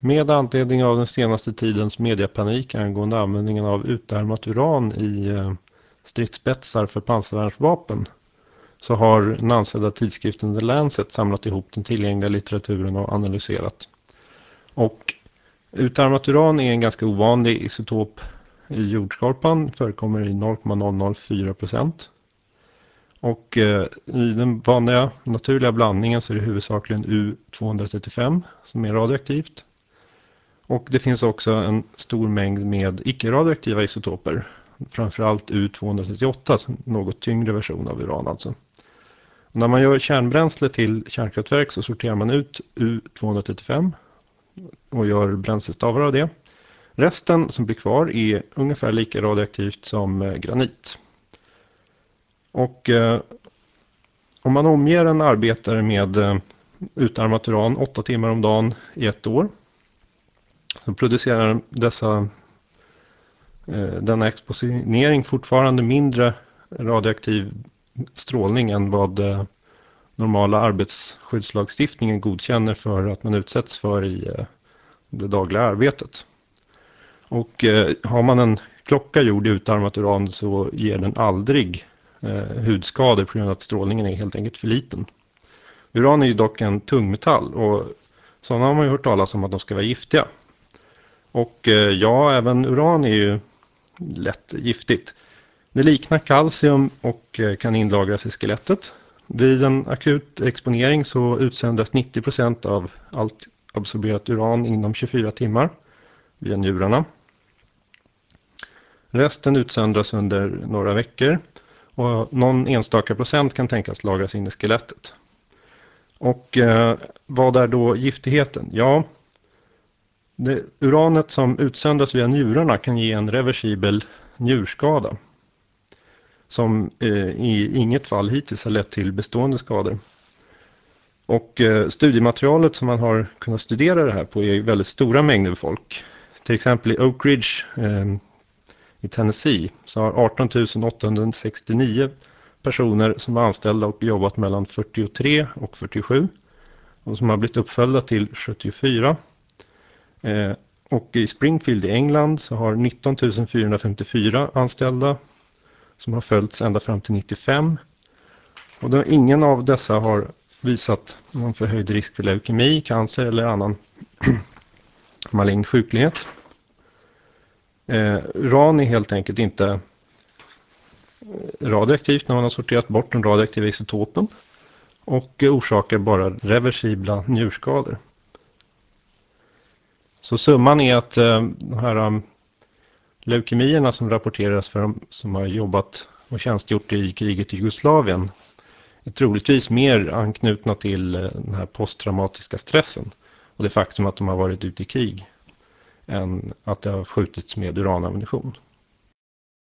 Med anledning av den senaste tidens mediepanik angående användningen av utarmat uran i stridsspetsar för pansarvärnsvapen så har den ansedda tidskriften The Lancet samlat ihop den tillgängliga litteraturen och analyserat. Och utarmat uran är en ganska ovanlig isotop i jordskorpan, förekommer i 0,004%. Och i den vanliga naturliga blandningen så är det huvudsakligen U235 som är radioaktivt. Och det finns också en stor mängd med icke-radioaktiva isotoper. Framförallt U238, en något tyngre version av uran alltså. Och när man gör kärnbränsle till kärnkraftverk så sorterar man ut U235 och gör bränslestavar av det. Resten som blir kvar är ungefär lika radioaktivt som granit. Och om man omger en arbetare med utarmat uran 8 timmar om dagen i 1 år så producerar denna exponering fortfarande mindre radioaktiv strålning än vad normala arbetsskyddslagstiftningen godkänner för att man utsätts för i det dagliga arbetet. Och har man en klocka gjord i utarmat uran så ger den aldrig hudskador på grund av att strålningen är helt enkelt för liten. Uran är ju dock en tungmetall och sådana har man ju hört talas om att de ska vara giftiga. Och ja, även uran är ju lätt giftigt. Det liknar kalcium och kan inlagras i skelettet. Vid en akut exponering så utsöndras 90% av allt absorberat uran inom 24 timmar via njurarna. Resten utsöndras under några veckor och någon enstaka procent kan tänkas lagras in i skelettet. Och vad är då giftigheten? Ja, det uranet som utsöndras via njurarna kan ge en reversibel njurskada som i inget fall hittills har lett till bestående skador. Och studiematerialet som man har kunnat studera det här på är väldigt stora mängder folk. Till exempel i Oak Ridge i Tennessee så har 18 869 personer som är anställda och jobbat mellan 43 och 47 och som har blivit uppföljda till 74. Och i Springfield i England så har 19 454 anställda som har följts ända fram till 95. Och ingen av dessa har visat någon förhöjd risk för leukemi, cancer eller annan malign sjuklighet. Uran är helt enkelt inte radioaktivt när man har sorterat bort den radioaktiva isotopen och orsakar bara reversibla njurskador. Så summan är att de här leukemierna som rapporteras för de som har jobbat och tjänstgjort i kriget i Jugoslavien är troligtvis mer anknutna till den här posttraumatiska stressen och det faktum att de har varit ute i krig än att det har skjutits med uranammunition.